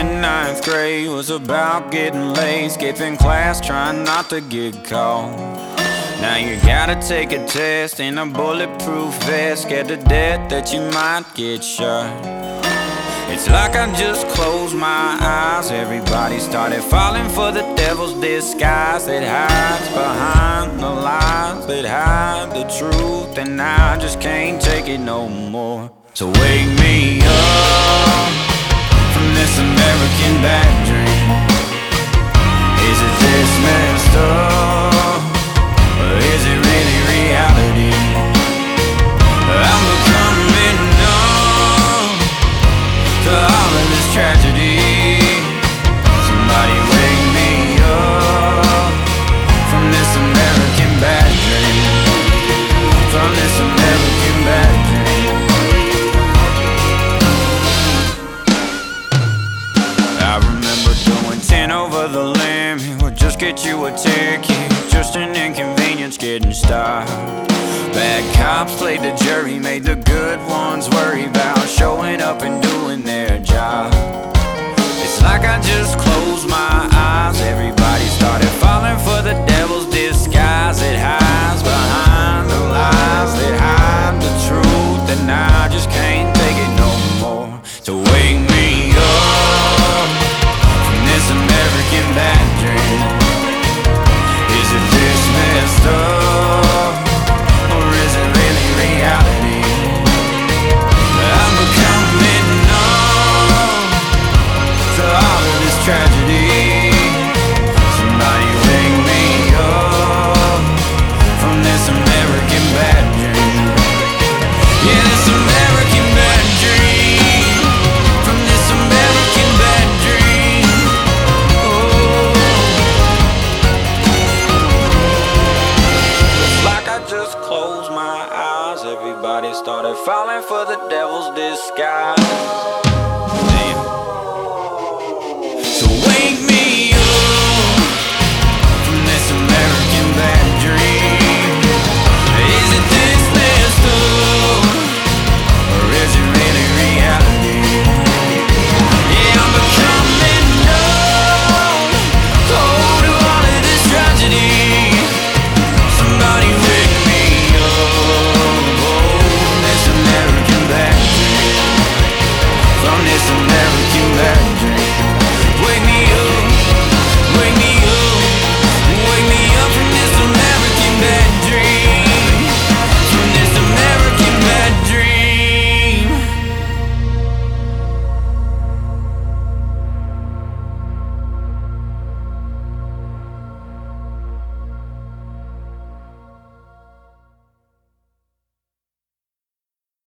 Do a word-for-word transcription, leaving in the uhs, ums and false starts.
in ninth grade was about getting late, skipping class, trying not to get caught. Now you gotta take a test in a bulletproof vest, scared to death that you might get shot. It's like I just closed my eyes, everybody started falling for the devil's disguise that hides behind the lies, that hide the truth, and I just can't take it no more. So wake me up from this American bad dream. Is it this messed up, or is it really reality? I'm becoming numb to all of this tragedy. Somebody wake me up from this American bad dream, from this American bad dream. I remember doing ten over the limit, would just get you a ticket, just an inconvenience getting stopped. Bad cops played the jury, made the good ones worry about showing up and doing their job. It's like I just closed my eyes, everybody started falling for the devil's disguise that hides behind the lies, that hide the truth, and I just can't take it no more. So wake me up from this American bad dream. Is it this messed up, or is it really reality? I'm becoming numb to all of this tragedy. Somebody wake me up from this American bad dream. Yeah, this American bad dream, from this American bad dream. Oh, it's like I just closed my eyes, everybody started falling for the devil's disguise.